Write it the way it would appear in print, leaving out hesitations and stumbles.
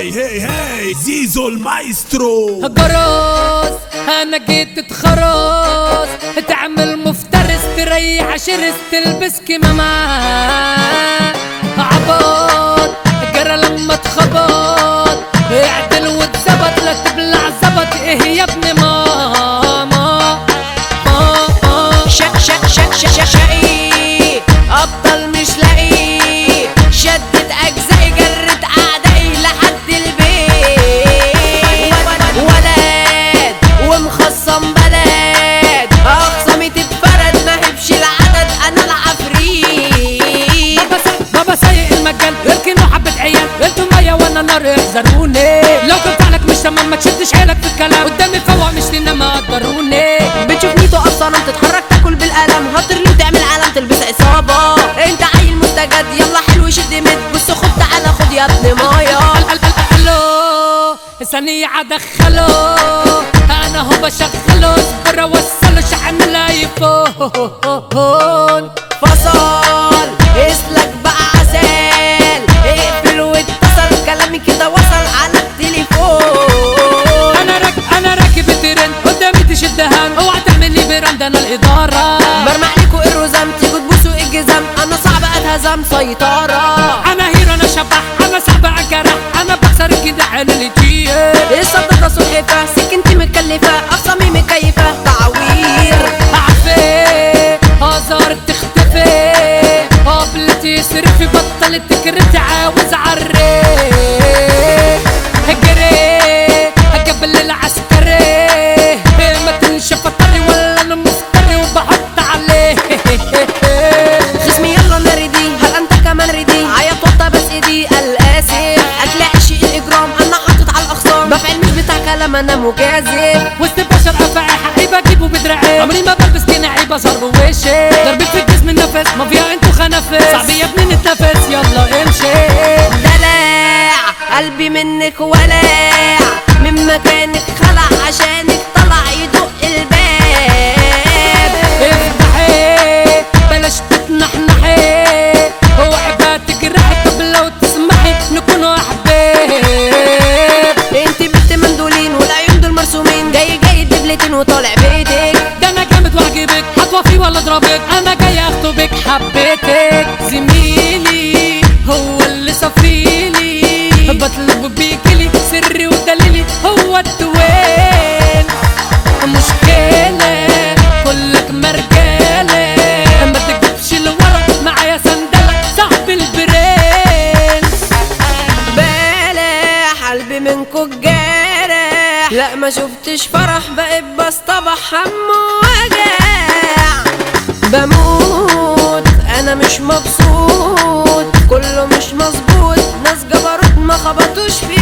هي زيزو المايسترو جرس انا جيت اتخرس تعمل مفترس تريح شرس تلبس كمامة عبط جرى لما اتخبط اعدل واتظبط لا تبلع زبط ايه يا ابن ماما شق شق شق شق شقي ابطل مش لاقي شدت اجزائي جرت اعدائي لحد البيت ولد ومخصم بلد اخصامي تتفرد ما هبش العدد انا العفريت بابا سايق المجال اركنوا حبة عيال انتوا مية وانا نار احذروني لو كنت عليك مش تمام ما تشدش حيلك في الكلام قدامي فوق مش تنام قدروني بتشوفني تقف صنم تتحرك تاكل بالقلم هترلي وتعمل علم تلبس عصابة انت عيل مستجد يلا حلو شد مد بص خد تعالى خد يا ابن مايا الو ثانية ادخله انا هو بشغله اصبر اوصله شحن الايفون فصل اسلك بقى عسل اقفل واتصل كلامي كده وصل على التليفون انا راكب الترند قدامي تشدهان اوعى تعمل لي براند انا الادارة برمع لكوا الرزم تيجوا تبوسوا الجزم انا صعب اتهزم سيطرة انا هيرو انا شبح انا صعب اجرح انا بكسر الجدع اللي تجيه الصدقة سلحفة سكنتي متكلفة اخصامي مكيفة تعوير عفي هزار تختفي قبلتي صرفي بطلت تكرتي عاوز عري هجري هقبل العسكري ما تنشف الطري ولا انا مفتري وبحط عليه خصمي يلا انا ريدي هل انت كمان ريدي عيط وطى بس ايدي الاسف اكل عشي الاجرام انا حاطط على الاخصام بفعل مش بتاع كلام انا مجازف وسط البشر افاعي حقي بجيبه بدراعي عمري ما بلبس جناحي بظهر بوشي ضربك في الجسم النفس ما فيها انتو خنافس صعب يا ابني نتنفس يلا امشي دلع قلبي منك ولع من مكانك خلع عشانك طلع يدق الباب افتحي بلاش تتنحنحي اوعي بقى تجرحي طب لو تسمحي نكونوا احباب انت بنت مندولين والعيون دول مرسومين جاي دبلتين وطالع بيتك ده انا جامد واعجبك هتوفي ولا اضربك انا جاي اخطبك حبيتك زميلي هو اللي صفيلي بطلب بيجيلي سري ودليلي هو الدوين مشكلة كلك مرجالة ما تجيبش لورا معايا سندلة صاحب البرنس بالح قلبي منكو الجارح لا ما شفتش فرح بقيت بصطبح هم وجع بموت انا مش مبسوط كله مش مظبوط ناس جبروت ما خبطوش في